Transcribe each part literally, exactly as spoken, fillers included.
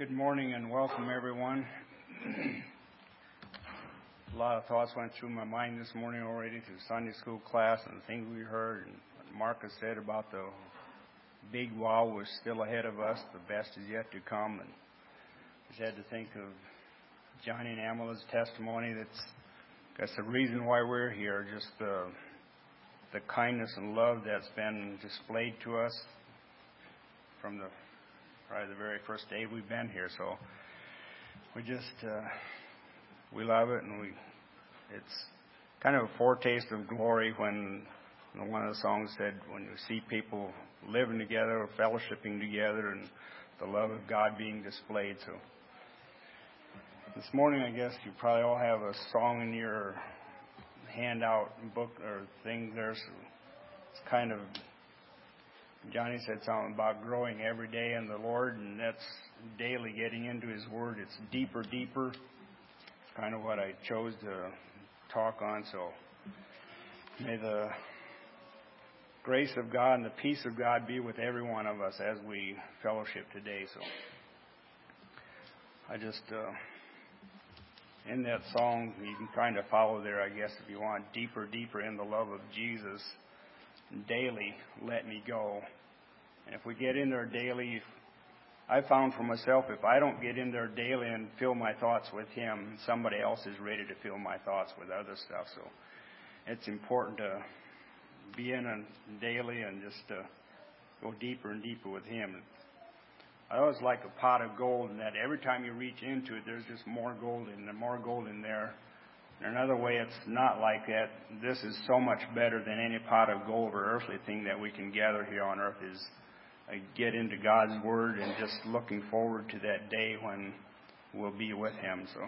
Good morning and welcome, everyone. A lot of thoughts went through my mind this morning already through Sunday school class and things we heard. And what Marcus said about the big wow was still ahead of us. The best is yet to come. And just had to think of Johnny and Amela's testimony. That's that's the reason why we're here. Just the the kindness and love that's been displayed to us from the probably the very first day we've been here. So we just uh, we love it, and we it's kind of a foretaste of glory when you know, one of the songs said when you see people living together or fellowshipping together and the love of God being displayed. So this morning, I guess you probably all have a song in your handout book or thing there. So it's kind of Johnny said something about growing every day in the Lord, and that's daily getting into His Word. It's deeper, deeper. It's kind of what I chose to talk on. So may the grace of God and the peace of God be with every one of us as we fellowship today. So I just, uh, in that song, you can kind of follow there, I guess, if you want. Deeper, deeper in the love of Jesus. Daily, let me go. And if we get in there daily, I found for myself, if I don't get in there daily and fill my thoughts with Him, somebody else is ready to fill my thoughts with other stuff. So it's important to be in and daily and just to go deeper and deeper with Him. I always like a pot of gold, and that every time you reach into it, there's just more gold in there, more gold in there. In another way, it's not like that. This is so much better than any pot of gold or earthly thing that we can gather here on earth is uh, get into God's Word and just looking forward to that day when we'll be with Him. So,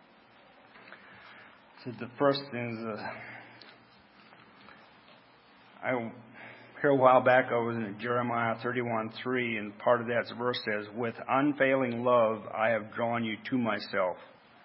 so the first thing is, uh, I here a while back I was in Jeremiah thirty-one three, and part of that verse says, "With unfailing love I have drawn you to myself."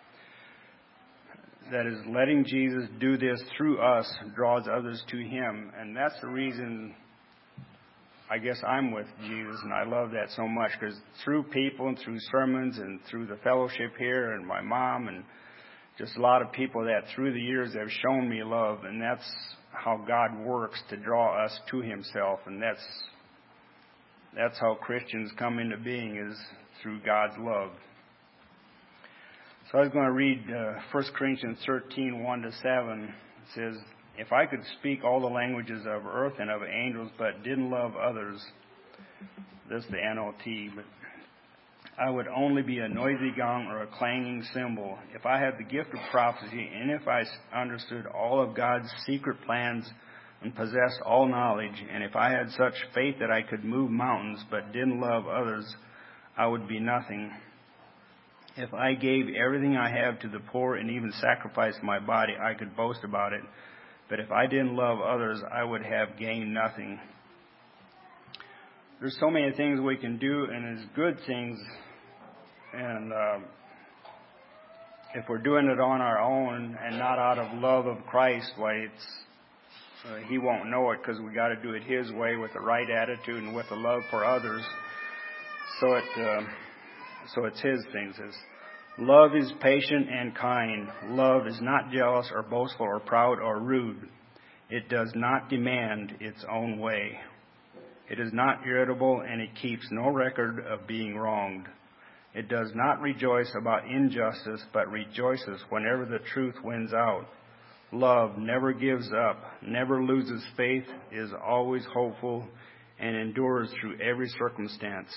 That is, letting Jesus do this through us draws others to Him. And that's the reason I guess I'm with Jesus, and I love that so much, because through people and through sermons and through the fellowship here and my mom and just a lot of people that through the years have shown me love, and that's how God works to draw us to Himself. And that's that's how Christians come into being, is through God's love. So I was going to read uh, First Corinthians thirteen, one to seven. It says, "If I could speak all the languages of earth and of angels, but didn't love others," this is the N L T, "but I would only be a noisy gong or a clanging cymbal. If I had the gift of prophecy, and if I understood all of God's secret plans and possessed all knowledge, and if I had such faith that I could move mountains, but didn't love others, I would be nothing. If I gave everything I have to the poor and even sacrificed my body, I could boast about it. But if I didn't love others, I would have gained nothing." There's so many things we can do, and it's good things. And uh, if we're doing it on our own and not out of love of Christ, why it's uh, He won't know it, because we got to do it His way with the right attitude and with the love for others. So it. Uh, So it's His things. It's, "Love is patient and kind. Love is not jealous or boastful or proud or rude. It does not demand its own way. It is not irritable, and it keeps no record of being wronged. It does not rejoice about injustice, but rejoices whenever the truth wins out. Love never gives up, never loses faith, is always hopeful, and endures through every circumstance."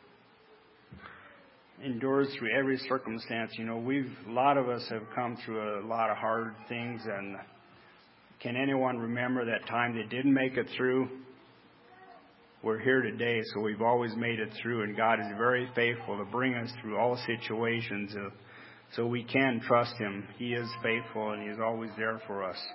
Endures through every circumstance. You know, we've a lot of us have come through a lot of hard things, and can anyone remember that time they didn't make it through? We're here today, so we've always made it through, and God is very faithful to bring us through all situations, uh, so we can trust Him. He is faithful, and He is always there for us.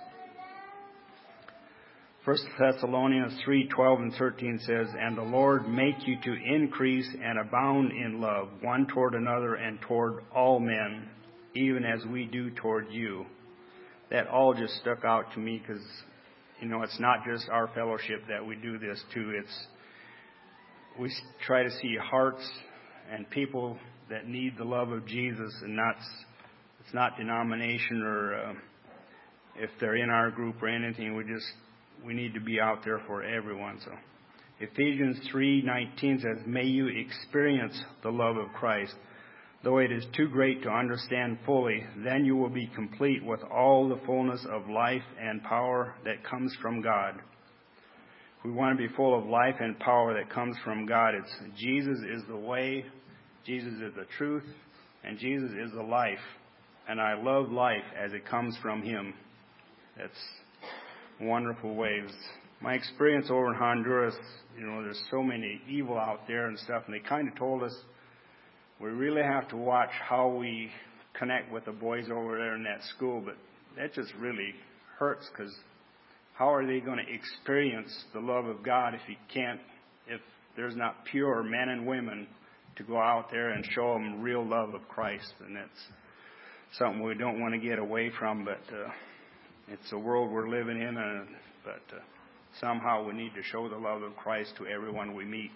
First Thessalonians three, twelve and thirteen says, "And the Lord make you to increase and abound in love, one toward another and toward all men, even as we do toward you." That all just stuck out to me, because, you know, it's not just our fellowship that we do this to. It's we try to see hearts and people that need the love of Jesus, and that's it's not denomination or uh, if they're in our group or anything. We just we need to be out there for everyone. So Ephesians three nineteen says, "May you experience the love of Christ, though it is too great to understand fully. Then you will be complete with all the fullness of life and power that comes from God." We want to be full of life and power that comes from God. It's Jesus is the way, Jesus is the truth, and Jesus is the life. And I love life as it comes from Him. That's wonderful ways. My experience over in Honduras, you know, there's so many evil out there and stuff, and they kind of told us we really have to watch how we connect with the boys over there in that school. But that just really hurts, because how are they going to experience the love of God if you can't, if there's not pure men and women to go out there and show them real love of Christ? And that's something we don't want to get away from, but uh, it's the world we're living in, uh, but uh, somehow we need to show the love of Christ to everyone we meet.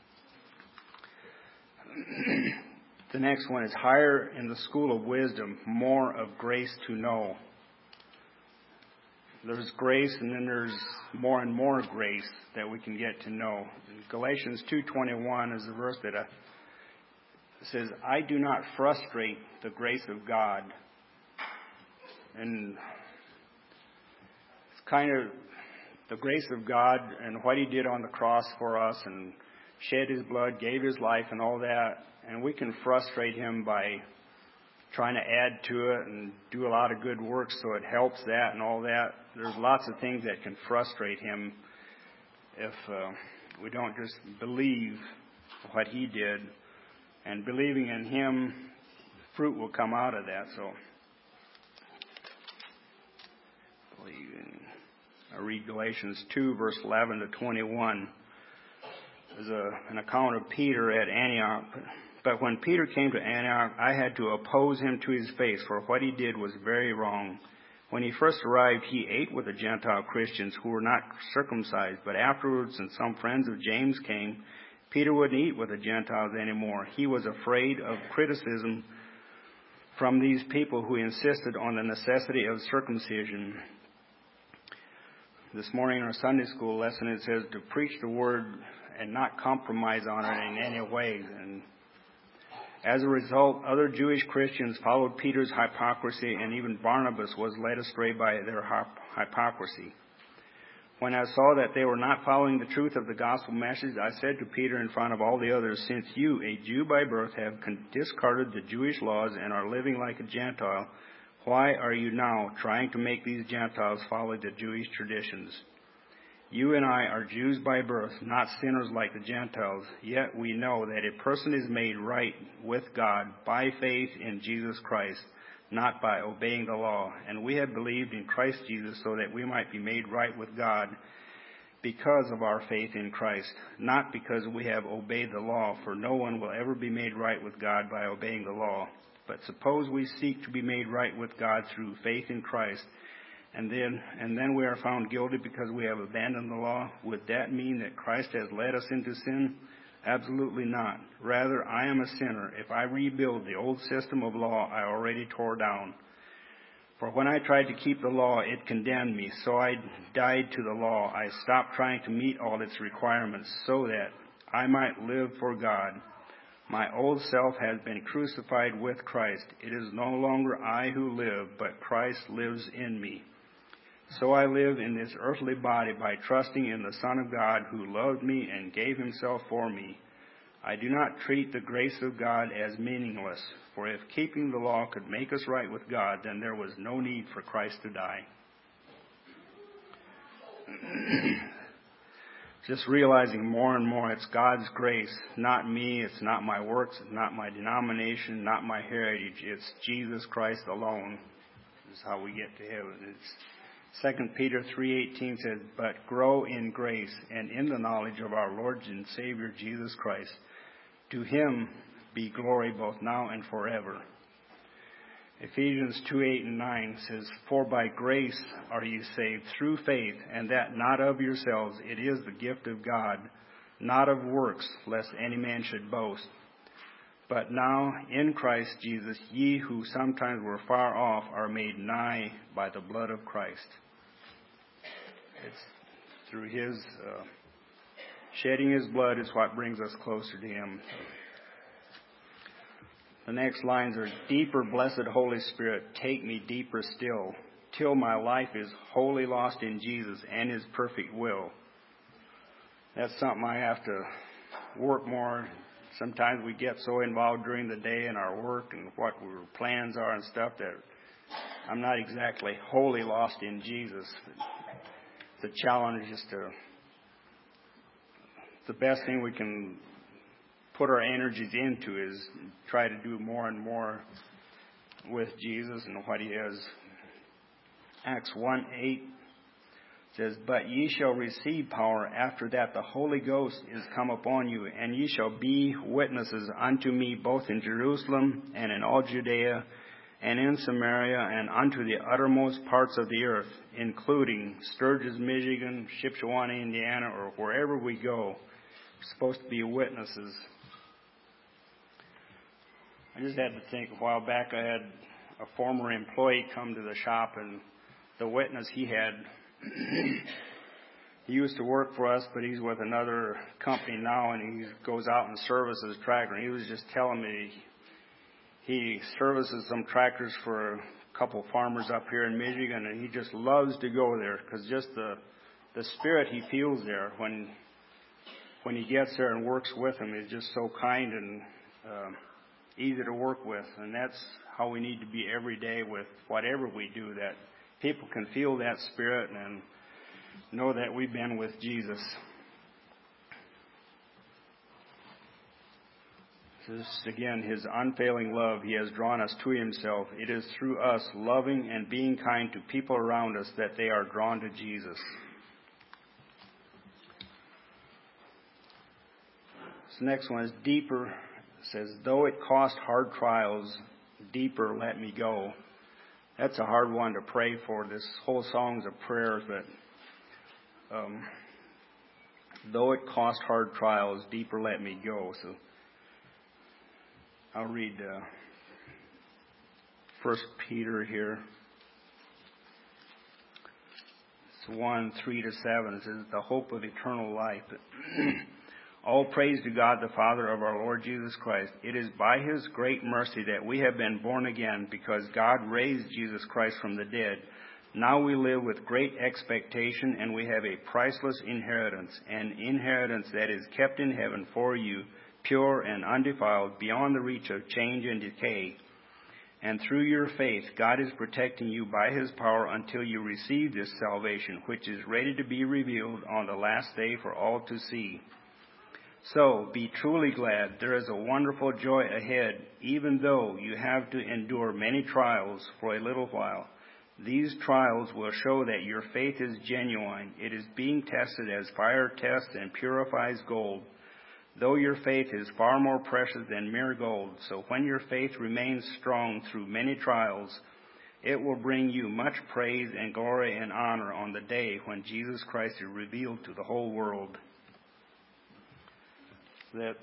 The next one is higher in the school of wisdom, more of grace to know. There's grace, and then there's more and more grace that we can get to know. In Galatians two twenty-one is the verse that uh, says, "I do not frustrate the grace of God." And it's kind of the grace of God and what He did on the cross for us, and shed His blood, gave His life, and all that. And we can frustrate Him by trying to add to it and do a lot of good works so it helps that and all that. There's lots of things that can frustrate Him if uh, we don't just believe what He did. And believing in Him, fruit will come out of that. So, I read Galatians two, verse eleven to twenty-one. There's a, an account of Peter at Antioch. But when Peter came to Antioch, I had to oppose him to his face, for what he did was very wrong. When he first arrived, he ate with the Gentile Christians who were not circumcised. But afterwards, and some friends of James came, Peter wouldn't eat with the Gentiles anymore. He was afraid of criticism from these people who insisted on the necessity of circumcision. This morning in our Sunday school lesson, it says to preach the word and not compromise on it in any way. And as a result, other Jewish Christians followed Peter's hypocrisy, and even Barnabas was led astray by their hypocrisy. When I saw that they were not following the truth of the gospel message, I said to Peter in front of all the others, "Since you, a Jew by birth, have discarded the Jewish laws and are living like a Gentile, why are you now trying to make these Gentiles follow the Jewish traditions? You and I are Jews by birth, not sinners like the Gentiles. Yet we know that a person is made right with God by faith in Jesus Christ, not by obeying the law. And we have believed in Christ Jesus so that we might be made right with God because of our faith in Christ, not because we have obeyed the law, for no one will ever be made right with God by obeying the law. But suppose we seek to be made right with God through faith in Christ, And then, and then we are found guilty because we have abandoned the law. Would that mean that Christ has led us into sin? Absolutely not. Rather, I am a sinner if I rebuild the old system of law I already tore down. For when I tried to keep the law, it condemned me. So I died to the law. I stopped trying to meet all its requirements so that I might live for God. My old self has been crucified with Christ. It is no longer I who live, but Christ lives in me. So I live in this earthly body by trusting in the Son of God who loved me and gave himself for me. I do not treat the grace of God as meaningless, for if keeping the law could make us right with God, then there was no need for Christ to die. Just realizing more and more it's God's grace, not me, it's not my works, it's not my denomination, not my heritage, it's Jesus Christ alone. This is how we get to heaven. It's Second Peter three eighteen says, "But grow in grace and in the knowledge of our Lord and Savior Jesus Christ. To him be glory both now and forever." Ephesians two eight and nine says, "For by grace are you saved through faith, and that not of yourselves, it is the gift of God, not of works, lest any man should boast." But now in Christ Jesus, ye who sometimes were far off are made nigh by the blood of Christ. It's through his uh, shedding his blood is what brings us closer to him. The next lines are, deeper, blessed Holy Spirit, take me deeper still, till my life is wholly lost in Jesus and his perfect will. That's something I have to work more. Sometimes we get so involved during the day in our work and what our plans are and stuff that I'm not exactly wholly lost in Jesus. It's a challenge just to, the best thing we can put our energies into is try to do more and more with Jesus and what he is. Acts one eight says, but ye shall receive power after that the Holy Ghost is come upon you, and ye shall be witnesses unto me both in Jerusalem and in all Judea and in Samaria and unto the uttermost parts of the earth, including Sturgis, Michigan, Shipshewana, Indiana, or wherever we go. We're supposed to be witnesses. I just had to think, a while back I had a former employee come to the shop, and the witness he had, he used to work for us, but he's with another company now, and he goes out and services tractor. And he was just telling me he services some tractors for a couple farmers up here in Michigan, and he just loves to go there because just the the spirit he feels there when when he gets there and works with them is just so kind and uh, easy to work with. And that's how we need to be every day with whatever we do, that people can feel that spirit and know that we've been with Jesus. This is, again, his unfailing love. He has drawn us to himself. It is through us loving and being kind to people around us that they are drawn to Jesus. This next one is deeper. It says, though it cost hard trials, deeper let me go. That's a hard one to pray for. This whole song's a prayer, but um, though it cost hard trials, deeper let me go. So I'll read uh, First Peter here. It's one, three to seven. It says, the hope of eternal life. All praise to God, the Father of our Lord Jesus Christ. It is by his great mercy that we have been born again, because God raised Jesus Christ from the dead. Now we live with great expectation, and we have a priceless inheritance, an inheritance that is kept in heaven for you, pure and undefiled, beyond the reach of change and decay. And through your faith, God is protecting you by his power until you receive this salvation, which is ready to be revealed on the last day for all to see. So be truly glad. There is a wonderful joy ahead, even though you have to endure many trials for a little while. These trials will show that your faith is genuine. It is being tested as fire tests and purifies gold, though your faith is far more precious than mere gold. So when your faith remains strong through many trials, it will bring you much praise and glory and honor on the day when Jesus Christ is revealed to the whole world. That's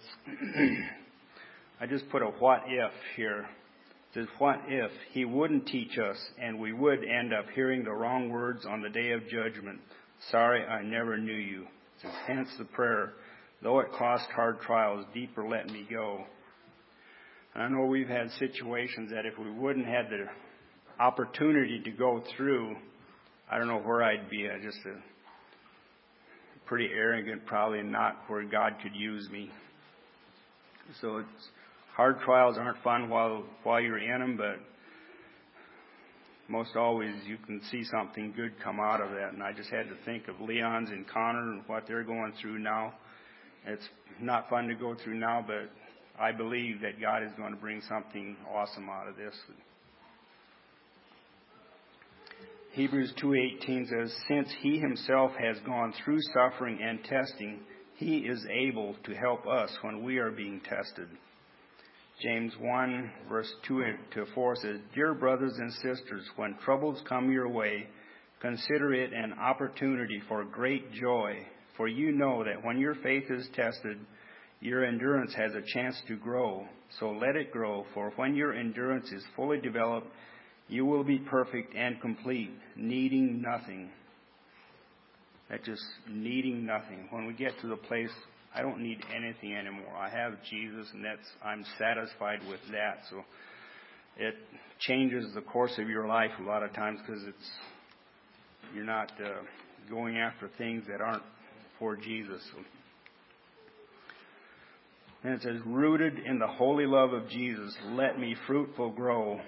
I just put a what if here. It says, what if he wouldn't teach us and we would end up hearing the wrong words on the day of judgment? Sorry, I never knew you. It says, hence the prayer, though it cost hard trials, deeper let me go. And I know we've had situations that if we wouldn't have the opportunity to go through, I don't know where I'd be. I just a pretty arrogant, probably not where God could use me. So it's, hard trials aren't fun while while you're in them, but most always you can see something good come out of that. And I just had to think of Leon's and Connor and what they're going through now. It's not fun to go through now, but I believe that God is going to bring something awesome out of this. Hebrews two eighteen says, since he himself has gone through suffering and testing, he is able to help us when we are being tested. James one, verse two to four says, dear brothers and sisters, when troubles come your way, consider it an opportunity for great joy, for you know that when your faith is tested, your endurance has a chance to grow. So let it grow, for when your endurance is fully developed, you will be perfect and complete, needing nothing. That's just needing nothing. When we get to the place, I don't need anything anymore. I have Jesus, and that's I'm satisfied with that. So it changes the course of your life a lot of times because it's you're not uh, going after things that aren't for Jesus. So, and it says, rooted in the holy love of Jesus, let me fruitful grow.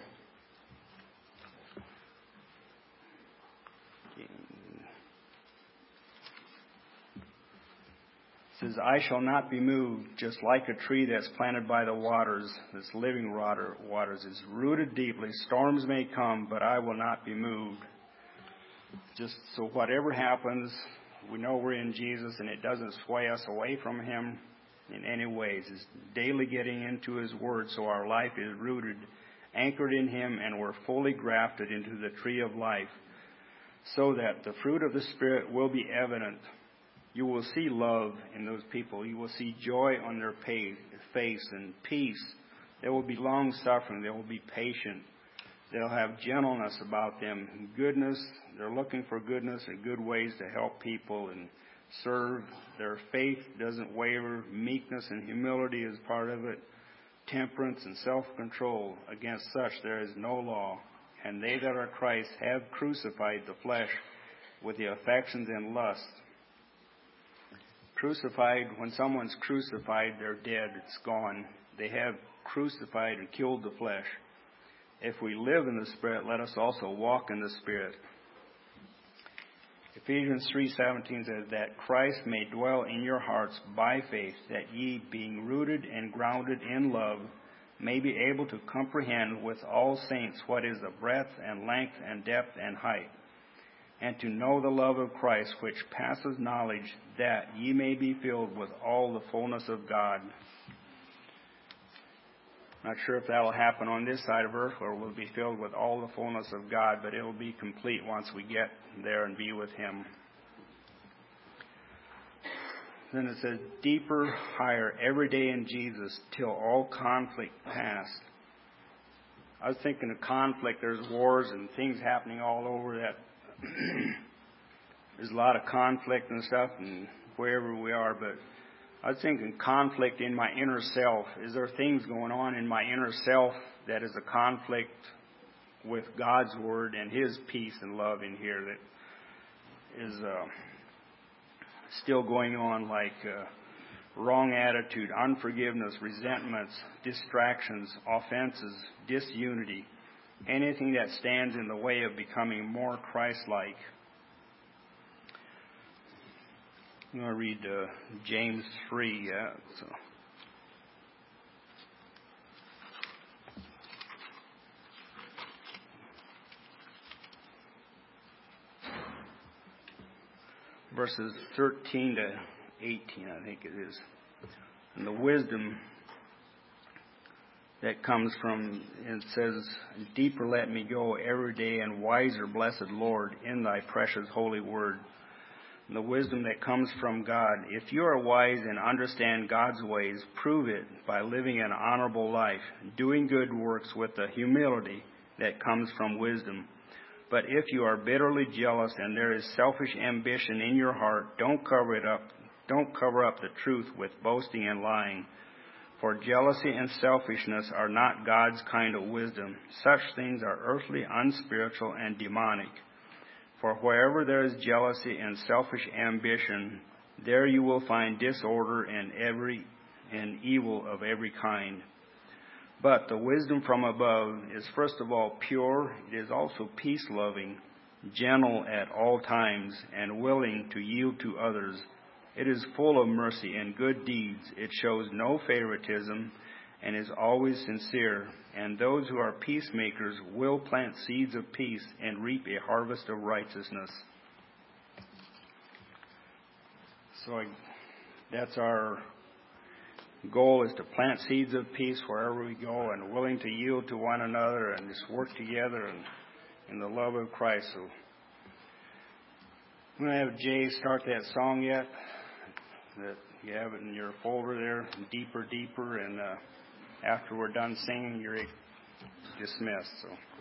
It says, I shall not be moved, just like a tree that's planted by the waters, this living water, waters is rooted deeply. Storms may come, but I will not be moved. Just so whatever happens, we know we're in Jesus, and it doesn't sway us away from Him in any ways. It's daily getting into His Word, so our life is rooted, anchored in Him, and we're fully grafted into the tree of life, so that the fruit of the Spirit will be evident. You will see love in those people. You will see joy on their face and peace. They will be long-suffering. They will be patient. They'll have gentleness about them, goodness. They're looking for goodness and good ways to help people and serve. Their faith doesn't waver. Meekness and humility is part of it. Temperance and self-control. Against such there is no law. And they that are Christ have crucified the flesh with the affections and lusts. Crucified, when someone's crucified, they're dead. It's gone. They have crucified and killed the flesh. If we live in the Spirit, let us also walk in the Spirit. Ephesians three seventeen says that Christ may dwell in your hearts by faith, that ye, being rooted and grounded in love, may be able to comprehend with all saints what is the breadth and length and depth and height, and to know the love of Christ, which passes knowledge, that ye may be filled with all the fullness of God. Not sure if that will happen on this side of earth, or we'll be filled with all the fullness of God, but it will be complete once we get there and be with Him. Then it says, deeper, higher, every day in Jesus, till all conflict past. I was thinking of conflict. There's wars and things happening all over that. There's a lot of conflict and stuff and wherever we are, but I was thinking conflict in my inner self. Is there things going on in my inner self that is a conflict with God's Word and His peace and love in here that is uh, still going on, like uh, wrong attitude, unforgiveness, resentments, distractions, offenses, disunity, anything that stands in the way of becoming more Christ-like. I'm going to read uh, James three. Yeah, so. Verses thirteen to eighteen, I think it is. And the wisdom that comes from, it says, deeper let me go every day, and wiser, blessed Lord, in thy precious holy word. And the wisdom that comes from God. If you are wise and understand God's ways, prove it by living an honorable life, doing good works with the humility that comes from wisdom. But if you are bitterly jealous and there is selfish ambition in your heart, don't cover it up. Don't cover up the truth with boasting and lying. For jealousy and selfishness are not God's kind of wisdom. Such things are earthly, unspiritual, and demonic. For wherever there is jealousy and selfish ambition, there you will find disorder and every and evil of every kind. But the wisdom from above is first of all pure. It is also peace-loving, gentle at all times, and willing to yield to others. It is full of mercy and good deeds. It shows no favoritism and is always sincere. And those who are peacemakers will plant seeds of peace and reap a harvest of righteousness. So I, that's our goal, is to plant seeds of peace wherever we go, and willing to yield to one another and just work together and in the love of Christ. So I'm going to have Jay start that song yet that you have it in your folder there, deeper, deeper, and uh, after we're done singing, you're dismissed. So.